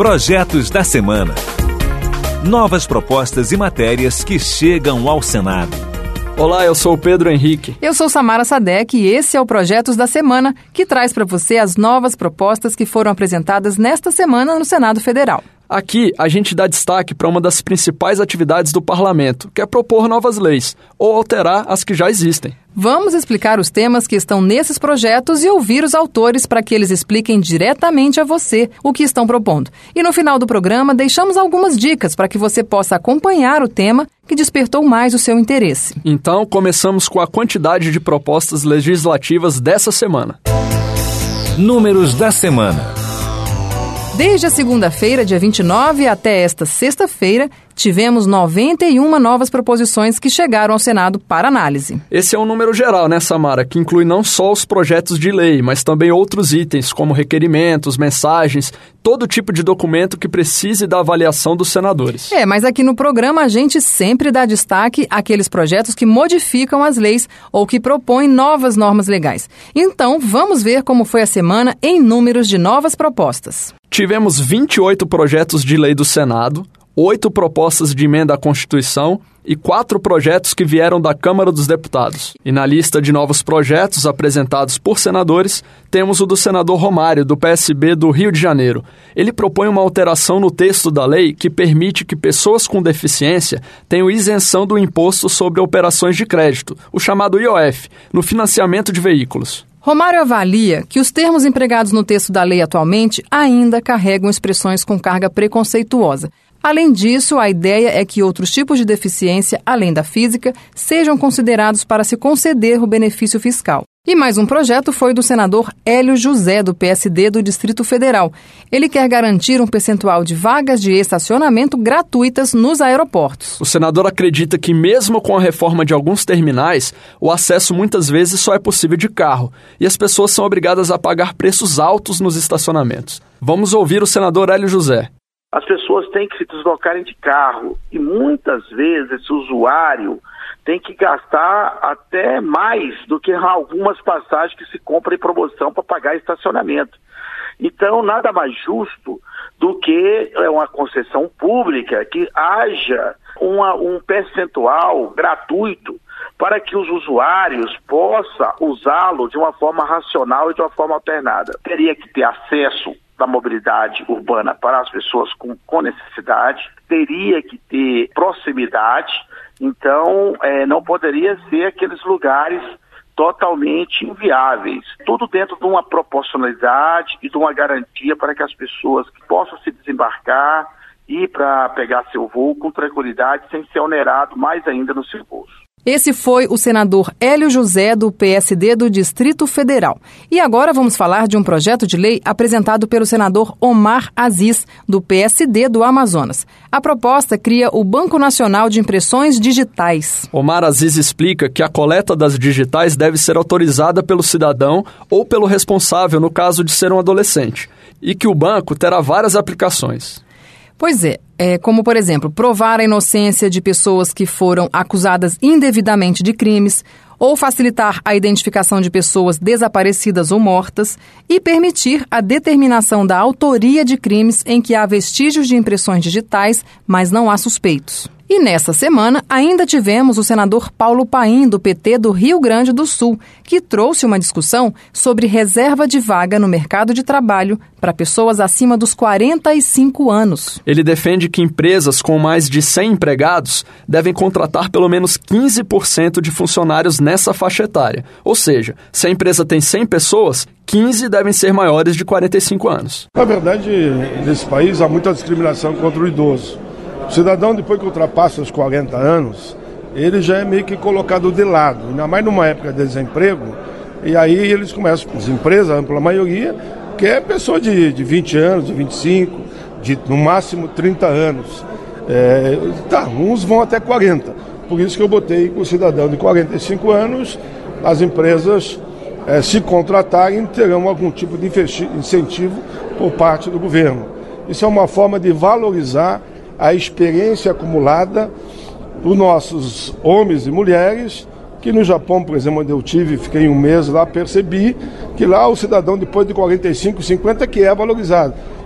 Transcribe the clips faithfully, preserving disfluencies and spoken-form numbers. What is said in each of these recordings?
Projetos da Semana. Novas propostas e matérias que chegam ao Senado. Olá, eu sou o Pedro Henrique. Eu sou Samara Sadek e esse é o Projetos da Semana, que traz para você as novas propostas que foram apresentadas nesta semana no Senado Federal. Aqui, a gente dá destaque para uma das principais atividades do Parlamento, que é propor novas leis ou alterar as que já existem. Vamos explicar os temas que estão nesses projetos e ouvir os autores para que eles expliquem diretamente a você o que estão propondo. E no final do programa, deixamos algumas dicas para que você possa acompanhar o tema que despertou mais o seu interesse. Então, começamos com a quantidade de propostas legislativas dessa semana. Números da semana. Desde a segunda-feira, dia vinte e nove, até esta sexta-feira, tivemos noventa e uma novas proposições que chegaram ao Senado para análise. Esse é um número geral, né, Samara? Que inclui não só os projetos de lei, mas também outros itens, como requerimentos, mensagens, todo tipo de documento que precise da avaliação dos senadores. É, mas aqui no programa a gente sempre dá destaque àqueles projetos que modificam as leis ou que propõem novas normas legais. Então, vamos ver como foi a semana em números de novas propostas. Tivemos vinte e oito projetos de lei do Senado, oito propostas de emenda à Constituição e quatro projetos que vieram da Câmara dos Deputados. E na lista de novos projetos apresentados por senadores, temos o do senador Romário, do P S B do Rio de Janeiro. Ele propõe uma alteração no texto da lei que permite que pessoas com deficiência tenham isenção do imposto sobre operações de crédito, o chamado I O F, no financiamento de veículos. Romário avalia que os termos empregados no texto da lei atualmente ainda carregam expressões com carga preconceituosa. Além disso, a ideia é que outros tipos de deficiência, além da física, sejam considerados para se conceder o benefício fiscal. E mais um projeto foi do senador Hélio José, do P S D do Distrito Federal. Ele quer garantir um percentual de vagas de estacionamento gratuitas nos aeroportos. O senador acredita que mesmo com a reforma de alguns terminais, o acesso muitas vezes só é possível de carro e as pessoas são obrigadas a pagar preços altos nos estacionamentos. Vamos ouvir o senador Hélio José. As pessoas têm que se deslocarem de carro e muitas vezes esse usuário tem que gastar até mais do que algumas passagens que se compram em promoção para pagar estacionamento. Então, nada mais justo do que uma concessão pública que haja uma, um percentual gratuito para que os usuários possam usá-lo de uma forma racional e de uma forma alternada. Teria que ter acesso da mobilidade urbana para as pessoas com, com necessidade, teria que ter proximidade, então é, não poderia ser aqueles lugares totalmente inviáveis. Tudo dentro de uma proporcionalidade e de uma garantia para que as pessoas possam se desembarcar e para pegar seu voo com tranquilidade, sem ser onerado mais ainda no seu bolso. Esse foi o senador Hélio José, do P S D do Distrito Federal. E agora vamos falar de um projeto de lei apresentado pelo senador Omar Aziz, do P S D do Amazonas. A proposta cria o Banco Nacional de Impressões Digitais. Omar Aziz explica que a coleta das digitais deve ser autorizada pelo cidadão ou pelo responsável no caso de ser um adolescente, e que o banco terá várias aplicações. Pois é, é, como, por exemplo, provar a inocência de pessoas que foram acusadas indevidamente de crimes, ou facilitar a identificação de pessoas desaparecidas ou mortas, e permitir a determinação da autoria de crimes em que há vestígios de impressões digitais, mas não há suspeitos. E nessa semana, ainda tivemos o senador Paulo Paim, do P T do Rio Grande do Sul, que trouxe uma discussão sobre reserva de vaga no mercado de trabalho para pessoas acima dos quarenta e cinco anos. Ele defende que empresas com mais de cem empregados devem contratar pelo menos quinze por cento de funcionários nessa faixa etária. Ou seja, se a empresa tem cem pessoas, quinze devem ser maiores de quarenta e cinco anos. Na verdade, nesse país há muita discriminação contra o idoso. O cidadão, depois que ultrapassa os quarenta anos, ele já é meio que colocado de lado, ainda mais numa época de desemprego, e aí eles começam, as empresas, a ampla maioria, que é pessoa de, de vinte anos, de vinte e cinco, de no máximo trinta anos. É, tá, uns vão até quarenta, por isso que eu botei que o cidadão de quarenta e cinco anos, as empresas, é, se contratarem, terão algum tipo de incentivo por parte do governo. Isso é uma forma de valorizar a experiência acumulada dos nossos homens e mulheres, que no Japão, por exemplo, onde eu tive, fiquei um mês lá, percebi que lá o cidadão depois de quarenta e cinco, cinquenta que é valorizado.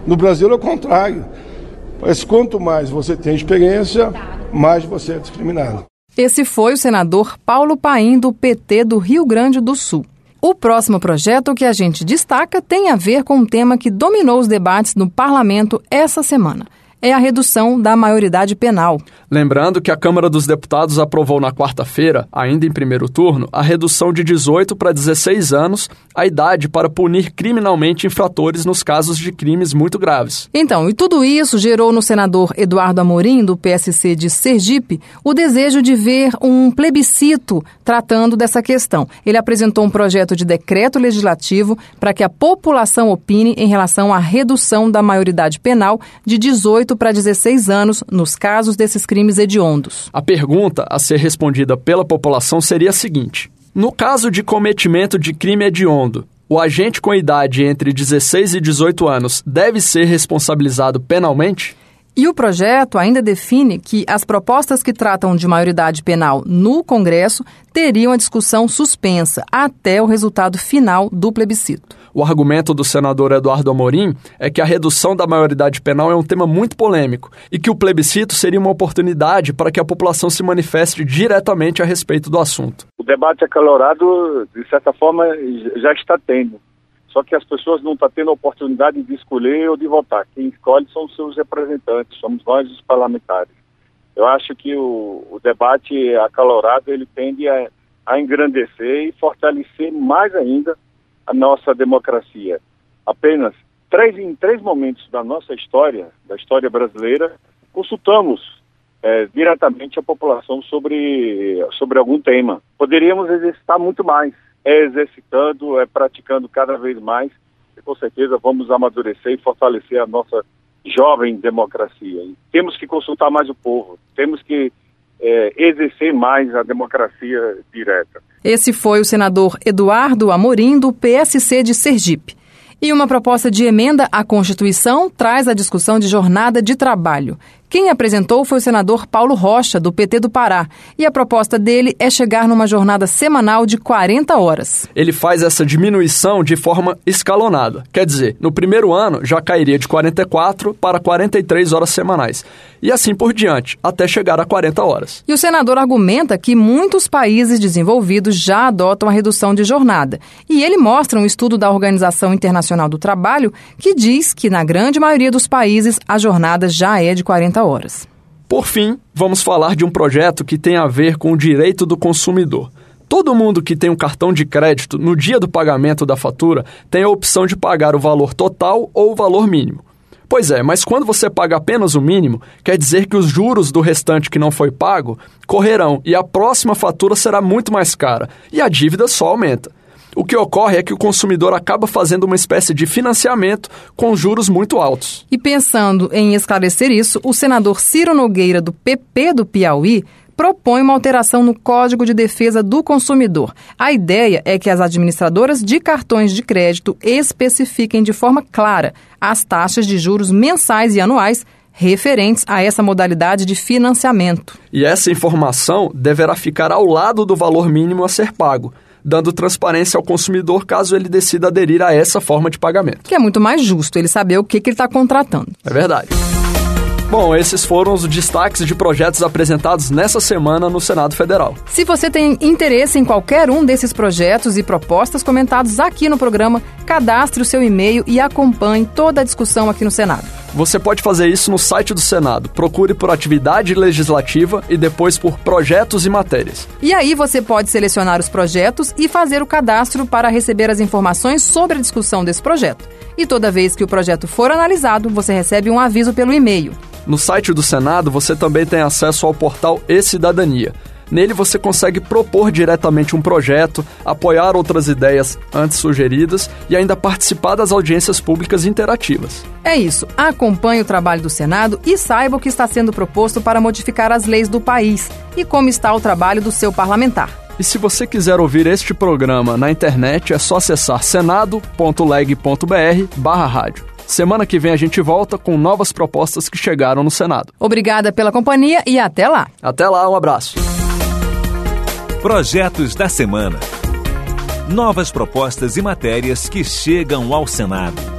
No Brasil é o contrário. Mas quanto mais você tem experiência, mais você é discriminado. Esse foi o senador Paulo Paim, do P T do Rio Grande do Sul. O próximo projeto que a gente destaca tem a ver com um tema que dominou os debates no parlamento essa semana. É a redução da maioridade penal. Lembrando que a Câmara dos Deputados aprovou na quarta-feira, ainda em primeiro turno, a redução de dezoito para dezesseis anos a idade para punir criminalmente infratores nos casos de crimes muito graves. Então, e tudo isso gerou no senador Eduardo Amorim, do P S C de Sergipe, o desejo de ver um plebiscito tratando dessa questão. Ele apresentou um projeto de decreto legislativo para que a população opine em relação à redução da maioridade penal de dezoito para dezesseis anos nos casos desses crimes hediondos. A pergunta a ser respondida pela população seria a seguinte: no caso de cometimento de crime hediondo, o agente com idade entre dezesseis e dezoito anos deve ser responsabilizado penalmente? E o projeto ainda define que as propostas que tratam de maioridade penal no Congresso teriam a discussão suspensa até o resultado final do plebiscito. O argumento do senador Eduardo Amorim é que a redução da maioridade penal é um tema muito polêmico e que o plebiscito seria uma oportunidade para que a população se manifeste diretamente a respeito do assunto. O debate acalorado, de certa forma, já está tendo. Só que as pessoas não estão tendo a oportunidade de escolher ou de votar. Quem escolhe são os seus representantes, somos nós os parlamentares. Eu acho que o, o debate acalorado ele tende a, a engrandecer e fortalecer mais ainda a nossa democracia. Apenas três, em três momentos da nossa história, da história brasileira, consultamos é, diretamente a população sobre, sobre algum tema. Poderíamos exercitar muito mais. É exercitando, é praticando cada vez mais, e com certeza vamos amadurecer e fortalecer a nossa jovem democracia. E temos que consultar mais o povo, temos que é, exercer mais a democracia direta. Esse foi o senador Eduardo Amorim, do P S C de Sergipe. E uma proposta de emenda à Constituição traz a discussão de jornada de trabalho. Quem apresentou foi o senador Paulo Rocha, do P T do Pará, e a proposta dele é chegar numa jornada semanal de quarenta horas. Ele faz essa diminuição de forma escalonada. Quer dizer, no primeiro ano já cairia de quarenta e quatro para quarenta e três horas semanais. E assim por diante, até chegar a quarenta horas. E o senador argumenta que muitos países desenvolvidos já adotam a redução de jornada. E ele mostra um estudo da Organização Internacional do Trabalho que diz que, na grande maioria dos países, a jornada já é de quarenta horas. Por fim, vamos falar de um projeto que tem a ver com o direito do consumidor. Todo mundo que tem um cartão de crédito, no dia do pagamento da fatura, tem a opção de pagar o valor total ou o valor mínimo. Pois é, mas quando você paga apenas o mínimo, quer dizer que os juros do restante que não foi pago correrão e a próxima fatura será muito mais cara e a dívida só aumenta. O que ocorre é que o consumidor acaba fazendo uma espécie de financiamento com juros muito altos. E pensando em esclarecer isso, o senador Ciro Nogueira, do P P do Piauí, propõe uma alteração no Código de Defesa do Consumidor. A ideia é que as administradoras de cartões de crédito especifiquem de forma clara as taxas de juros mensais e anuais referentes a essa modalidade de financiamento. E essa informação deverá ficar ao lado do valor mínimo a ser pago, dando transparência ao consumidor caso ele decida aderir a essa forma de pagamento. Que é muito mais justo ele saber o que, que ele está contratando. É verdade. Bom, esses foram os destaques de projetos apresentados nessa semana no Senado Federal. Se você tem interesse em qualquer um desses projetos e propostas comentados aqui no programa, cadastre o seu e-mail e acompanhe toda a discussão aqui no Senado. Você pode fazer isso no site do Senado. Procure por atividade legislativa e depois por projetos e matérias. E aí você pode selecionar os projetos e fazer o cadastro para receber as informações sobre a discussão desse projeto. E toda vez que o projeto for analisado, você recebe um aviso pelo e-mail. No site do Senado, você também tem acesso ao portal E-Cidadania. Nele você consegue propor diretamente um projeto, apoiar outras ideias antes sugeridas e ainda participar das audiências públicas interativas. É isso. Acompanhe o trabalho do Senado e saiba o que está sendo proposto para modificar as leis do país e como está o trabalho do seu parlamentar. E se você quiser ouvir este programa na internet, é só acessar senado ponto leg ponto br barra rádio. Semana que vem a gente volta com novas propostas que chegaram no Senado. Obrigada pela companhia e até lá. Até lá, um abraço. Projetos da semana. Novas propostas e matérias que chegam ao Senado.